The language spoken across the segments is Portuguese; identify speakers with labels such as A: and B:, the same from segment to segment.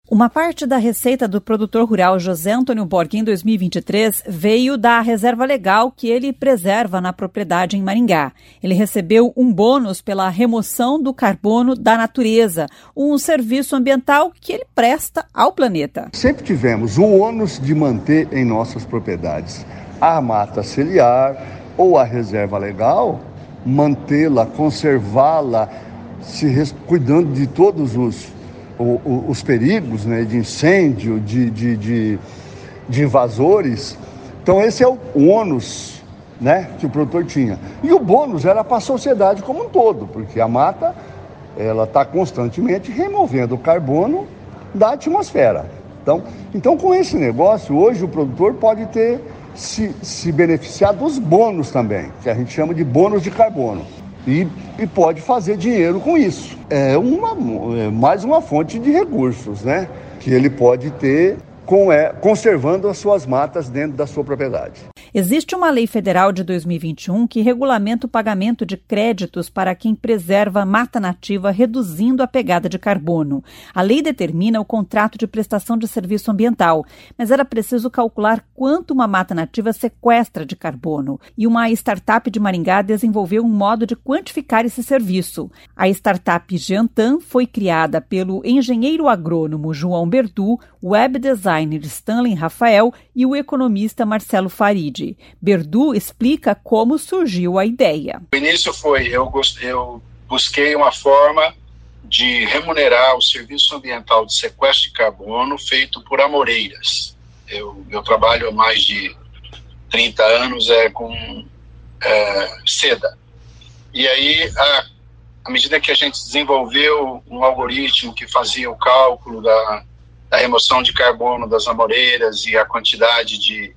A: Uma parte da receita do produtor rural José Antônio Borghi em 2023 veio da reserva legal que ele preserva na propriedade em Maringá. Ele recebeu um bônus pela remoção do carbono da natureza, um serviço ambiental que ele presta ao planeta.
B: Sempre tivemos o ônus de manter em nossas propriedades a mata ciliar ou a reserva legal, mantê-la, conservá-la, cuidando de todos os perigos, né, de incêndio, de invasores. Então esse é o ônus, né, que o produtor tinha. E o bônus era para a sociedade como um todo, porque a mata ela está constantemente removendo o carbono da atmosfera. Então com esse negócio, hoje o produtor pode ter se beneficiar dos bônus também, que a gente chama de bônus de carbono. E pode fazer dinheiro com isso. É mais uma fonte de recursos, né? Que ele pode ter conservando as suas matas dentro da sua propriedade.
A: Existe uma lei federal de 2021 que regulamenta o pagamento de créditos para quem preserva mata nativa, reduzindo a pegada de carbono. A lei determina o contrato de prestação de serviço ambiental, mas era preciso calcular quanto uma mata nativa sequestra de carbono. E uma startup de Maringá desenvolveu um modo de quantificar esse serviço. A startup Geantan foi criada pelo engenheiro agrônomo João Berdu, web designer Stanley Rafael e o economista Marcelo Farid. Berdu explica como surgiu a ideia.
C: O início foi, eu busquei uma forma de remunerar o serviço ambiental de sequestro de carbono feito por amoreiras. Eu trabalho há mais de 30 anos com seda. E aí, à medida que a gente desenvolveu um algoritmo que fazia o cálculo da remoção de carbono das amoreiras e a quantidade de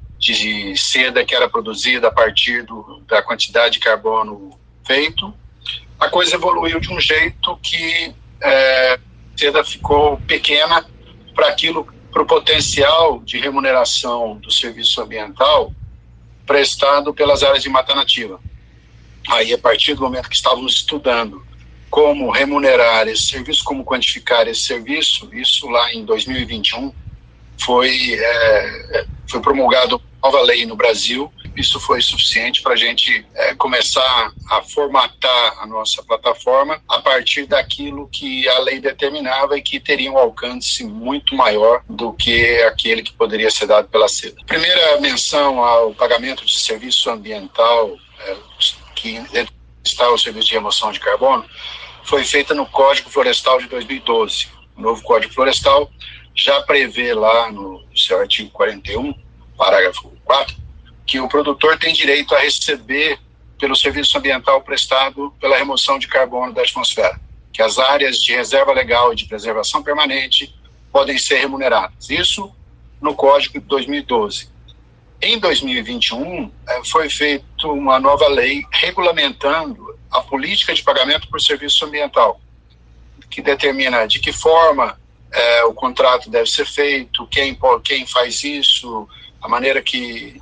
C: seda que era produzida a partir da quantidade de carbono feito, a coisa evoluiu de um jeito que a seda ficou pequena para o potencial de remuneração do serviço ambiental prestado pelas áreas de mata nativa. Aí, a partir do momento que estávamos estudando como remunerar esse serviço, como quantificar esse serviço, isso lá em 2021 foi promulgada uma nova lei no Brasil. Isso foi suficiente para a gente começar a formatar a nossa plataforma a partir daquilo que a lei determinava e que teria um alcance muito maior do que aquele que poderia ser dado pela seda. Primeira menção ao pagamento de serviço ambiental, que está o serviço de remoção de carbono, foi feita no Código Florestal de 2012. O novo Código Florestal já prevê lá no seu artigo 41, parágrafo 4, que o produtor tem direito a receber pelo serviço ambiental prestado pela remoção de carbono da atmosfera, que as áreas de reserva legal e de preservação permanente podem ser remuneradas. Isso no Código de 2012. Em 2021, foi feita uma nova lei regulamentando a política de pagamento por serviço ambiental, que determina de que forma o contrato deve ser feito, quem faz isso, a maneira que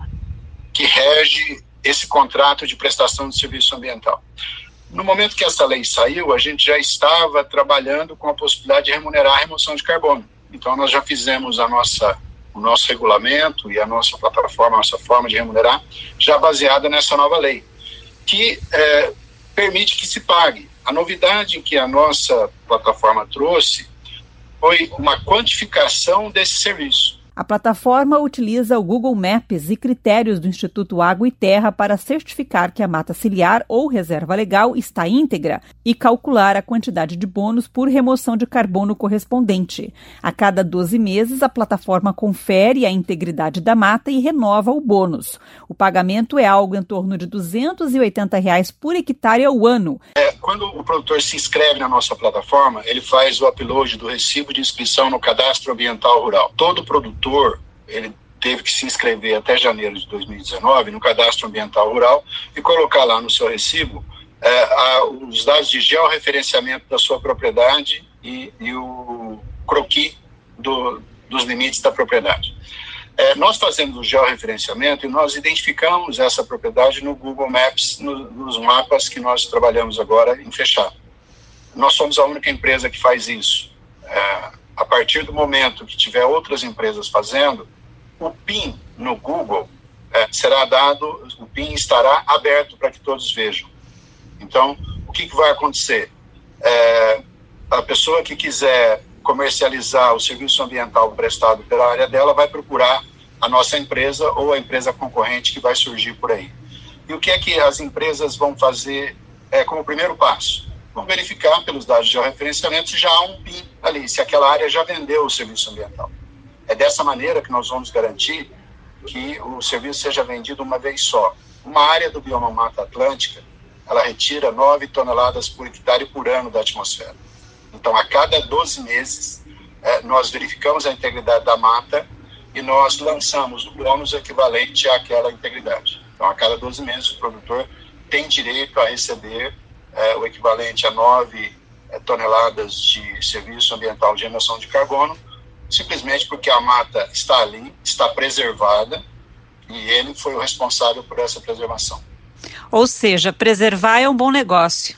C: rege esse contrato de prestação de serviço ambiental. No momento que essa lei saiu, a gente já estava trabalhando com a possibilidade de remunerar a remoção de carbono. Então, nós já fizemos o nosso regulamento e a nossa plataforma, a nossa forma de remunerar, já baseada nessa nova lei, que permite que se pague. A novidade que a nossa plataforma trouxe foi uma quantificação desse serviço.
A: A plataforma utiliza o Google Maps e critérios do Instituto Água e Terra para certificar que a mata ciliar ou reserva legal está íntegra e calcular a quantidade de bônus por remoção de carbono correspondente. A cada 12 meses, a plataforma confere a integridade da mata e renova o bônus. O pagamento é algo em torno de R$ 280 por hectare ao ano.
C: Quando o produtor se inscreve na nossa plataforma, ele faz o upload do recibo de inscrição no Cadastro Ambiental Rural. Todo produtor, ele teve que se inscrever até janeiro de 2019 no Cadastro Ambiental Rural e colocar lá no seu recibo os dados de georreferenciamento da sua propriedade e o croquis dos limites da propriedade. Nós fazemos o georreferenciamento e nós identificamos essa propriedade no Google Maps, nos mapas que nós trabalhamos agora em fechado. Nós somos a única empresa que faz isso. a partir do momento que tiver outras empresas fazendo, o PIN no Google será dado, o PIN estará aberto para que todos vejam. Então, o que vai acontecer? A pessoa que quiser comercializar o serviço ambiental prestado pela área dela vai procurar a nossa empresa ou a empresa concorrente que vai surgir por aí. E o que é que as empresas vão fazer como primeiro passo? Vão verificar pelos dados de georreferenciamento se já há um PIN ali, se aquela área já vendeu o serviço ambiental. É dessa maneira que nós vamos garantir que o serviço seja vendido uma vez só. Uma área do bioma Mata Atlântica, ela retira 9 toneladas por hectare por ano da atmosfera. Então, a cada 12 meses, nós verificamos a integridade da mata e nós lançamos o bônus equivalente àquela integridade. Então, a cada 12 meses, o produtor tem direito a receber o equivalente a 9 toneladas de serviço ambiental de emissão de carbono, simplesmente porque a mata está ali, está preservada, e ele foi o responsável por essa preservação.
A: Ou seja, preservar é um bom negócio.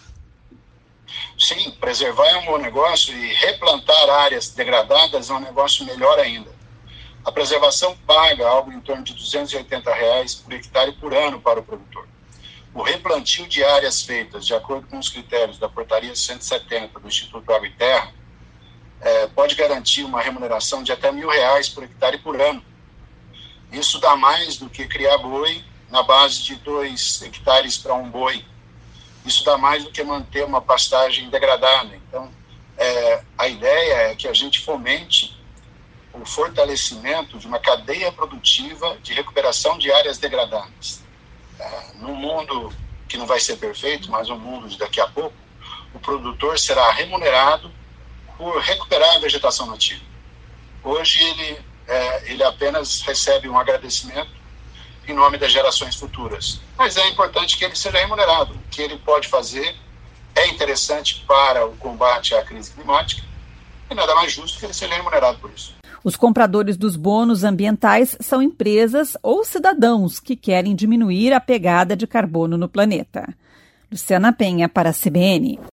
C: Sim, preservar é um bom negócio e replantar áreas degradadas é um negócio melhor ainda. A preservação paga algo em torno de R$ 280 por hectare por ano para o produtor. O replantio de áreas feitas de acordo com os critérios da Portaria 170 do Instituto Água e Terra pode garantir uma remuneração de até R$ 1.000 por hectare por ano. Isso dá mais do que criar boi na base de 2 hectares para um boi. Isso dá mais do que manter uma pastagem degradada. Então, a ideia é que a gente fomente o fortalecimento de uma cadeia produtiva de recuperação de áreas degradadas. Num mundo que não vai ser perfeito, mas um mundo de daqui a pouco, o produtor será remunerado por recuperar a vegetação nativa. Hoje ele apenas recebe um agradecimento em nome das gerações futuras. Mas é importante que ele seja remunerado. O que ele pode fazer é interessante para o combate à crise climática e nada mais justo que ele seja remunerado por isso.
A: Os compradores dos bônus ambientais são empresas ou cidadãos que querem diminuir a pegada de carbono no planeta. Luciana Penha, para a CBN.